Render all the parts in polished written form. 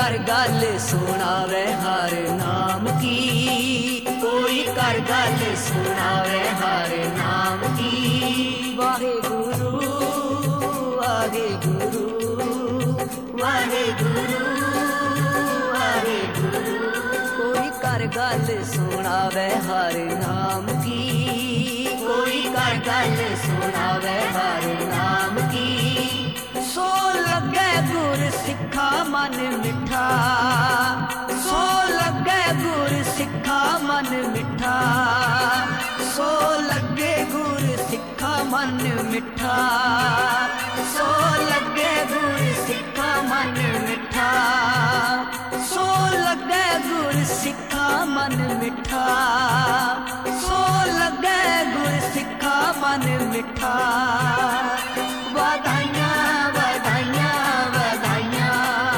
कर गल सुनावे हर नाम की, कोई कर गल सुनावे हर नाम की। वाहे गुरु वाहे गुरु वाहे गुरु वाहे गुरु, कोई कर गल सुनावे हर नाम की, कोई कर गल सुनावे हर नाम की। सो लगे गुर सिखा मन मिठा, सो लगे गुर सिखा मन मिठा, सो लगे गुर सिखा मन मिठा, सो लगे गुर सिखा मन मिठा, सो लगे गुर सिखा मन मिठा, सो लगे गुर सिखा मन मिठा। बधाइयाँ बधाइयाँ बधाइयाँ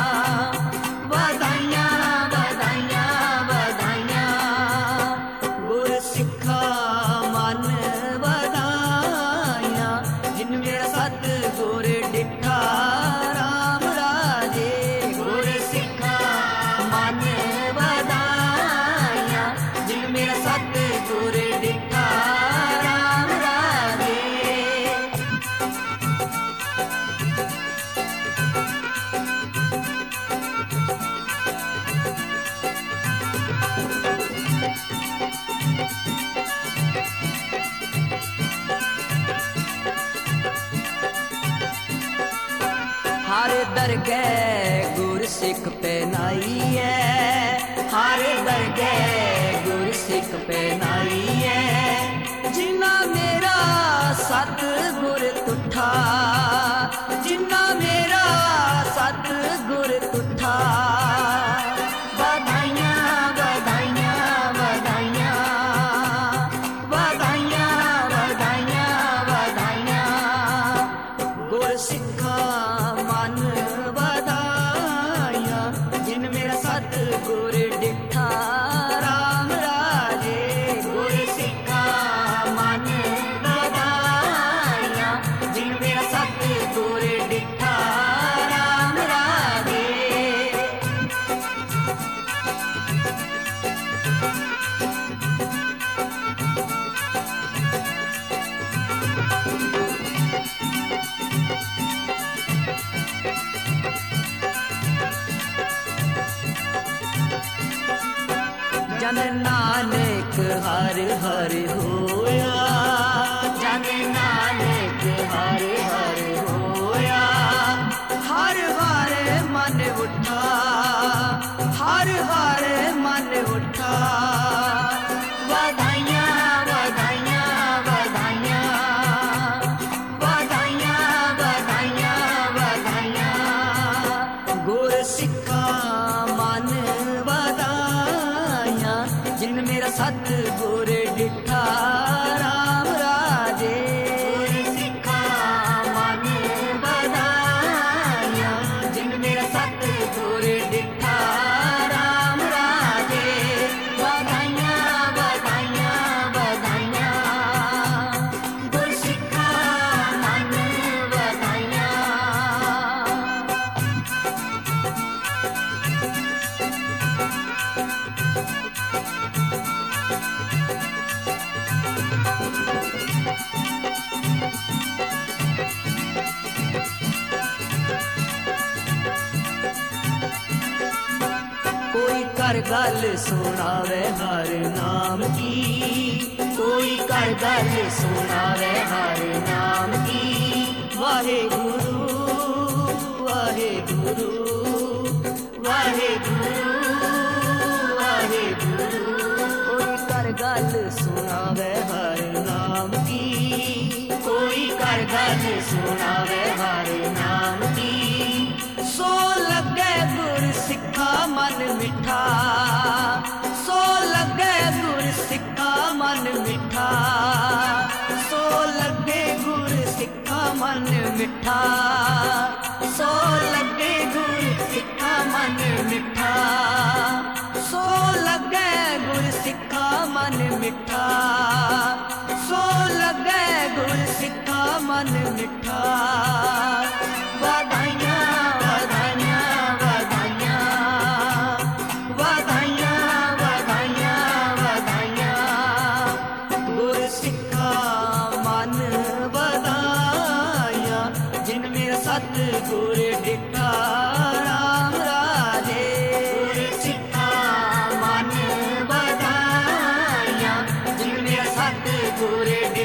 बधाइयाँ बधाइयाँ बधाइयाँ, गुर सिखा मन बधाइयाँ, जिन मेरा सतगुर डिठा राम राजे। गुर सिखा मन बधाइयाँ, जिन मेरा सतगुर डिठा राम राजे। हर दरगह गुर सिख पहनाई है, हर दरगह गुर सिख पहनाई है। जिन्ना मेरा सतगुर तुठा, जिन्ना मेरा सतगुर तुठा। बधाइयाँ बधाइयाँ बधाइयाँ बधाइयाँ बधाइयाँ बधाइयाँ, गुर सिखा मन बधाइयाँ, जिन मेरा सतगुर डिठा राम राजे। गुर सिखा मन बधाइयाँ, जिन मेरा सतगुर डिठा राम राजे। जन नानक हर हर होया, जन नानक हर हर होया। हर हर मन उठा, हर हर मन उठा। बधाइयाँ बधाइयाँ बधाइयाँ बधाइयाँ बधाइयाँ बधाइयाँ, गुर सिखा मन बधाइयाँ, जिन मेरा सतगुर डिठा राम राजे। गुर सिखा मन बधाइयाँ, जिन मेरा सतगुर डिठा राम राजे। बधाइयाँ बधाइयाँ बधाइयाँ, गुर सिखा मन बधाइयाँ। कोई कर गल सुनावे हर नाम की, कोई कर गल सुनावे हर नाम की। वाहे गुरु वाहे गुरु वाहे गुरु वाहे गुरु, कोई कर गल सुनावे हर नाम की, कोई कर गल सुनावे हर नाम की। सो लगे गुर सिखा मन मिठा, सो लगे गुर सिखा मन मिठा, सो लगे गुर सिखा मन मिठा, सो लगे गुर सिखा मन मिठा, सो लगे गुर सिखा मन मिठा, सो लगे गुर सिखा मन मिठा। बधाइयाँ बधाइयाँ बधाइयाँ पूरे